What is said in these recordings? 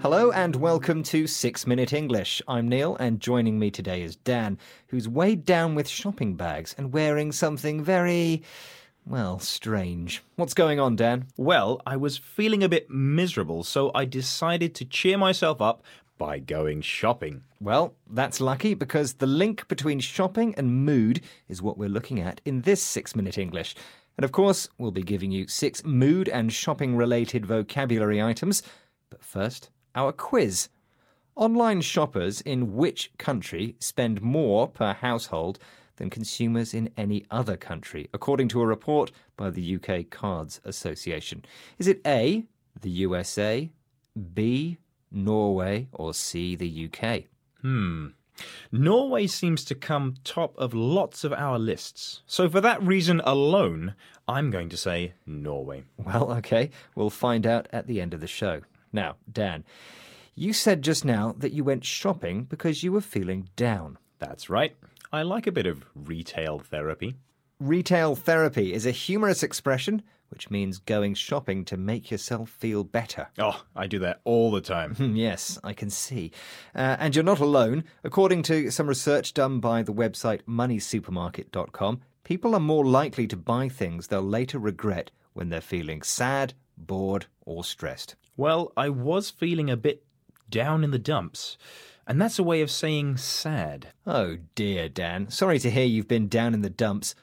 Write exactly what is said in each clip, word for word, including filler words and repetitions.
Hello and welcome to Six Minute English. I'm Neil and joining me today is Dan, who's weighed down with shopping bags and wearing something very, well, strange. What's going on, Dan? Well, I was feeling a bit miserable, so I decided to cheer myself up by going shopping. Well, that's lucky because the link between shopping and mood is what we're looking at in this Six Minute English. And of course, we'll be giving you six mood and shopping-related vocabulary items. But first, our quiz. Online shoppers in which country spend more per household than consumers in any other country, according to a report by the U K Cards Association? Is it A, the U S A, B, Norway, or C, the U K? Hmm. Norway seems to come top of lots of our lists. So for that reason alone, I'm going to say Norway. Well, okay. We'll find out at the end of the show. Now, Dan, you said just now that you went shopping because you were feeling down. That's right. I like a bit of retail therapy. Retail therapy is a humorous expression which means going shopping to make yourself feel better. Oh, I do that all the time. Yes, I can see. Uh, and you're not alone. According to some research done by the website money supermarket dot com, people are more likely to buy things they'll later regret when they're feeling sad, bored, or stressed. Well, I was feeling a bit down in the dumps, and that's a way of saying sad. Oh dear, Dan. Sorry to hear you've been down in the dumps.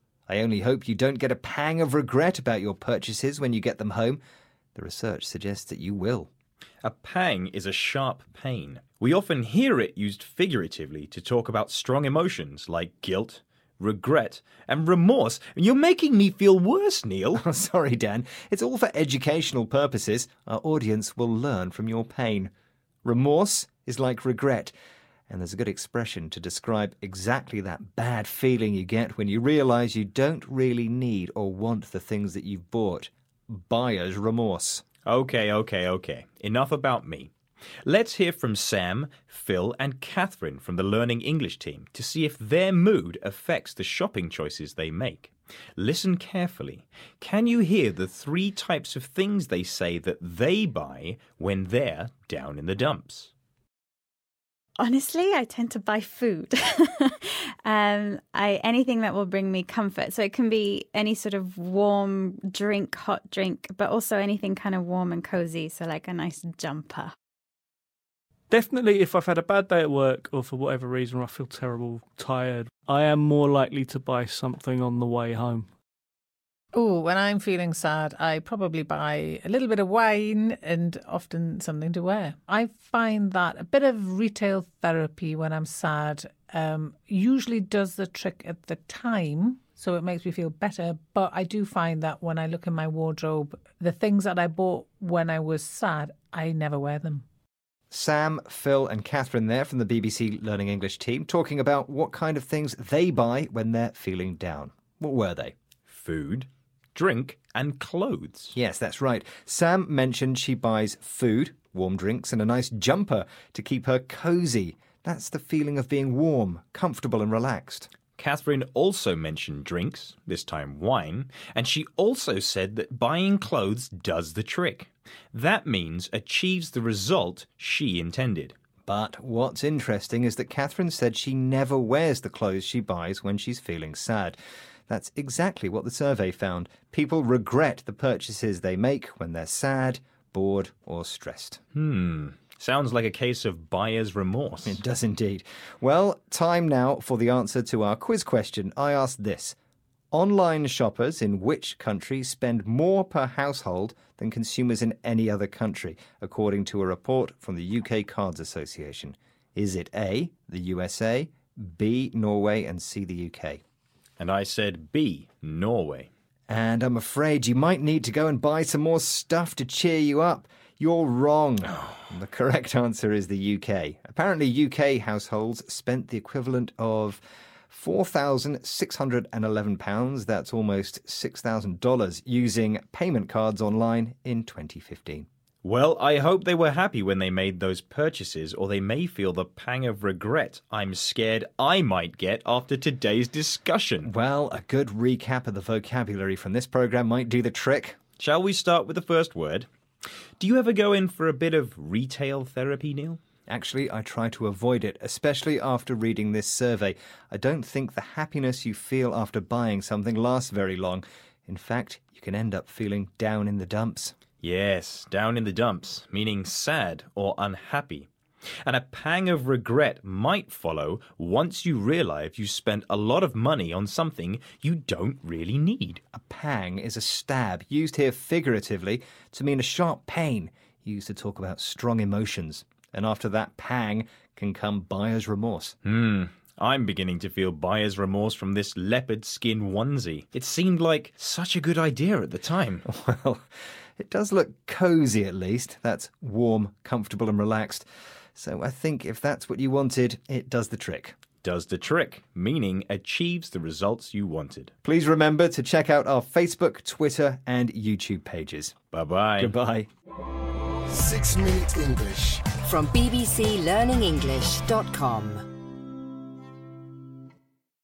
I only hope you don't get a pang of regret about your purchases when you get them home. The research suggests that you will. A pang is a sharp pain. We often hear it used figuratively to talk about strong emotions like guilt, regret, and remorse. You're making me feel worse, Neil. Oh, sorry, Dan. It's all for educational purposes. Our audience will learn from your pain. Remorse is like regret. And there's a good expression to describe exactly that bad feeling you get when you realise you don't really need or want the things that you've bought. Buyer's remorse. Okay, okay, okay. Enough about me. Let's hear from Sam, Phil, and Catherine from the Learning English team to see if their mood affects the shopping choices they make. Listen carefully. Can you hear the three types of things they say that they buy when they're down in the dumps? Honestly, I tend to buy food. um, I anything that will bring me comfort. So it can be any sort of warm drink, hot drink, but also anything kind of warm and cozy. So like a nice jumper. Definitely, if I've had a bad day at work or for whatever reason, or I feel terrible, tired, I am more likely to buy something on the way home. Oh, when I'm feeling sad, I probably buy a little bit of wine and often something to wear. I find that a bit of retail therapy when I'm sad um, usually does the trick at the time, so it makes me feel better. But I do find that when I look in my wardrobe, the things that I bought when I was sad, I never wear them. Sam, Phil and Catherine there from the B B C Learning English team talking about what kind of things they buy when they're feeling down. What were they? Food, drink, and clothes. Yes, that's right. Sam mentioned she buys food, warm drinks, and a nice jumper to keep her cosy. That's the feeling of being warm, comfortable and relaxed. Catherine also mentioned drinks, this time wine, and she also said that buying clothes does the trick. That means achieves the result she intended. But what's interesting is that Catherine said she never wears the clothes she buys when she's feeling sad. That's exactly what the survey found. People regret the purchases they make when they're sad, bored, or stressed. Hmm. Sounds like a case of buyer's remorse. It does indeed. Well, time now for the answer to our quiz question. I asked this. Online shoppers in which country spend more per household than consumers in any other country, according to a report from the U K Cards Association? Is it A, the U S A, B, Norway, and C, the U K? And I said B, Norway. And I'm afraid you might need to go and buy some more stuff to cheer you up. You're wrong. The correct answer is the U K. Apparently, U K households spent the equivalent of four thousand six hundred eleven pounds, that's almost six thousand dollars, using payment cards online in twenty fifteen. Well, I hope they were happy when they made those purchases, or they may feel the pang of regret I'm scared I might get after today's discussion. Well, a good recap of the vocabulary from this programme might do the trick. Shall we start with the first word? Do you ever go in for a bit of retail therapy, Neil? Actually, I try to avoid it, especially after reading this survey. I don't think the happiness you feel after buying something lasts very long. In fact, you can end up feeling down in the dumps. Yes, down in the dumps, meaning sad or unhappy. And a pang of regret might follow once you realise you spent a lot of money on something you don't really need. A pang is a stab, used here figuratively to mean a sharp pain, used to talk about strong emotions. And after that pang can come buyer's remorse. Hmm, I'm beginning to feel buyer's remorse from this leopard skin onesie. It seemed like such a good idea at the time. Well, it does look cosy at least. That's warm, comfortable and relaxed. So I think if that's what you wanted, it does the trick. Does the trick, meaning achieves the results you wanted. Please remember to check out our Facebook, Twitter and YouTube pages. Bye-bye. Goodbye. Six Minute English. From b b c learning english dot com